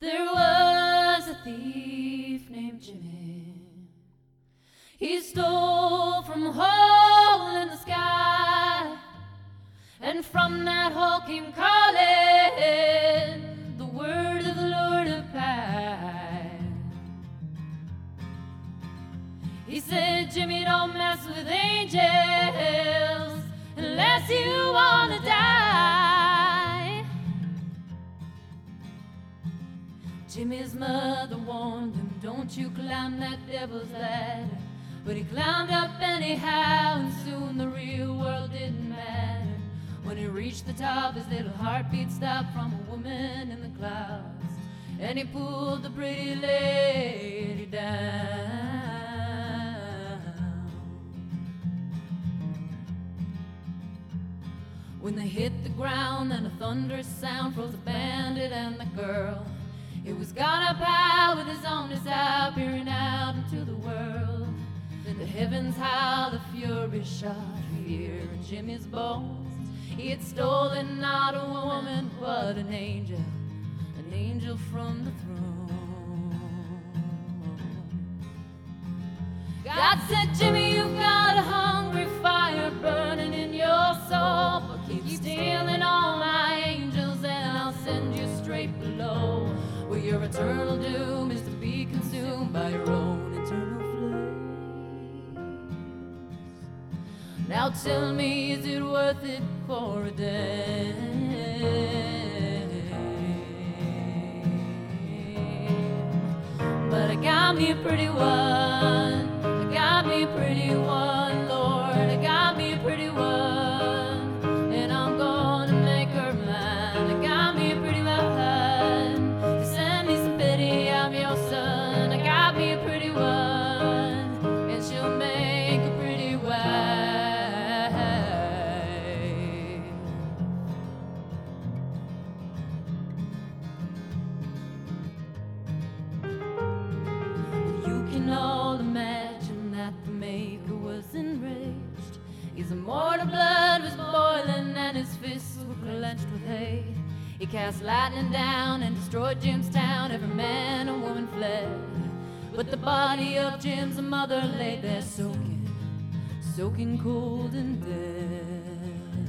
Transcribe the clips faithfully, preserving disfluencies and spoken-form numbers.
There was a thief named Jimmy. He stole from a hole in the sky, and from that hole came calling the word of the Lord of Pie. He said, Jimmy, don't mess with angels unless you want to die. Jimmy's mother warned him, don't you climb that devil's ladder. But he climbed up anyhow, and soon the real world didn't matter. When he reached the top, his little heartbeat stopped from a woman in the clouds, and he pulled the pretty lady down. When they hit the ground, then a thunderous sound froze the bandit and the girl. It was God up high with his own desire, peering out into the world. Then the heavens howled, the fury shot fear in Jimmy's bones. He had stolen not a woman, but an angel, an angel from the throne. God said, Jimmy, you've got a hungry fire burning in your soul, but keep stealing all my angels and I'll send you straight below, where your eternal doom is to be consumed by your own eternal flames. Now tell me, is it worth it for a day? But I got me a pretty one, I got me a pretty one, Lord, I got me a pretty one, and I'm gonna make her mine. I got me a pretty one, send me some pity, I'm your son. I got me a pretty one, and she'll make a pretty wife. You can all imagine that the maker was enraged. His immortal blood was boiling and his fists were clenched with hate. He cast lightning down and destroyed Jim's town. Every man and woman fled, but the body of Jim's mother lay there soaking, soaking cold and dead.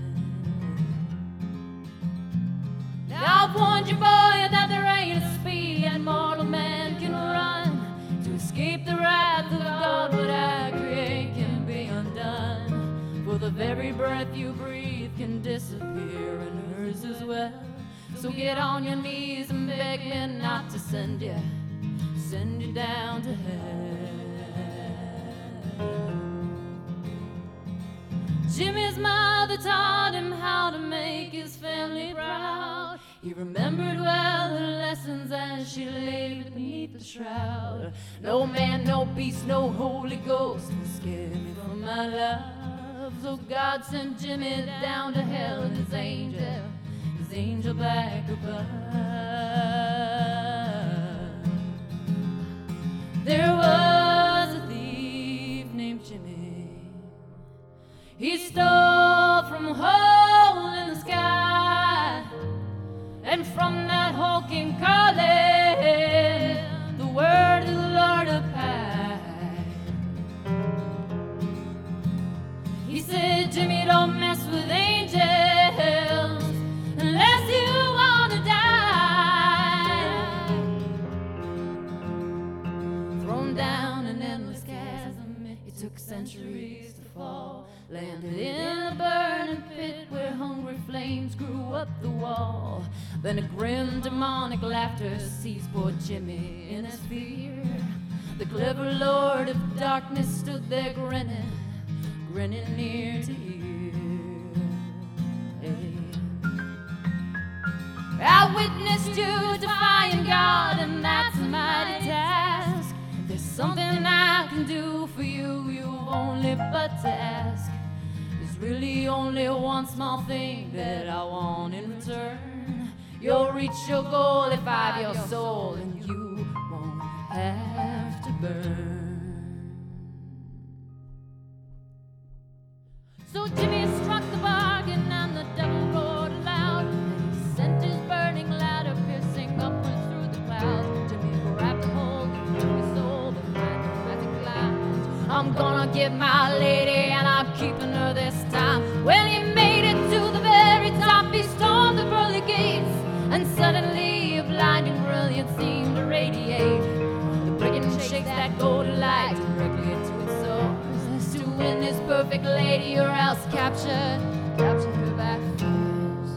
Now I've warned you, boy, that there ain't a speed that mortal man can run to escape the wrath of God. What I create can be undone, for the very breath you breathe can disappear, and hers as well. So get on your knees and beg me not to send you, send you down to hell. Jimmy's mother taught him how to make his family proud. He remembered well her lessons as she lay beneath the shroud. No man, no beast, no Holy Ghost will scare me from my love. So God sent Jimmy down to hell, and his angel, his angel back above. There was a thief named Jimmy. He stole from a hole in the sky, and from that hole came calling the word of the Lord of Pie. He said, Jimmy, don't mess with angels unless you want to die. Thrown down an endless chasm, it took centuries to fall. Landed in a burning pit where hungry flames grew up the wall. Then a grim demonic laughter seized poor Jimmy in his fear. The clever Lord of Darkness stood there grinning, grinning near to ear. Hey. I witnessed you defying God, and that's a mighty task. There's something I can do for you, you've only but to ask. There's really only one small thing that I want in return. You'll reach your goal if I have your soul, and you won't have to burn. So Jimmy struck the bargain, and the devil roared aloud, and he sent his burning ladder piercing upwards through the clouds. I'm gonna get my lady and I'm keeping her this time. When he made it to the very top, he stormed the pearly gates, and suddenly a blinding brilliance seemed to radiate. The brigand shakes that golden light directly into its source, to win this perfect lady or else capture, capture her by force.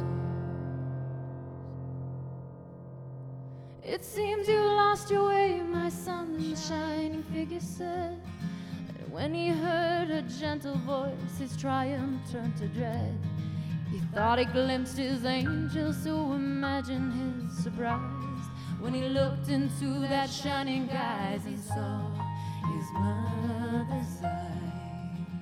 It seems you lost your way, my son, the shining figure said. And when he heard her gentle voice, his triumph turned to dread. He thought he glimpsed his angel, so imagine his surprise when he looked into that shining eyes and saw his mother's eyes.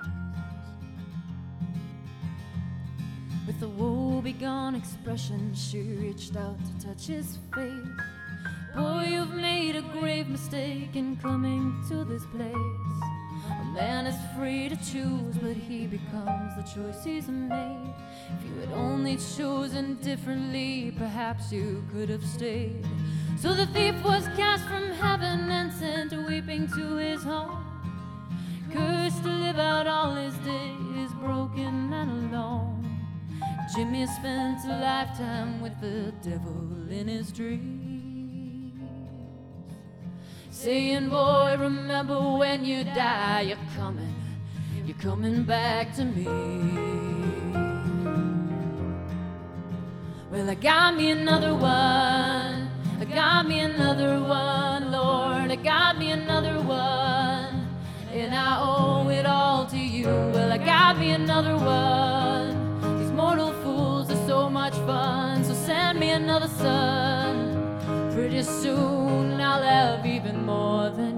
With a woe-begone expression, she reached out to touch his face. Boy, you've made a grave mistake in coming to this place. A man is free to choose, but he becomes the choice he's made. If you had only chosen differently, perhaps you could have stayed. So the thief was cast from heaven and sent weeping to his home, cursed to live out all his days broken and alone. Jimmy spent a lifetime with the devil in his dreams, saying, boy, remember when you die, you're coming, you're coming back to me. Well, I got me another one, I got me another one, Lord, I got me another one, and I owe it all to you. Well, I got me another one, these mortal fools are so much fun, so send me another son. Pretty soon I'll have even more than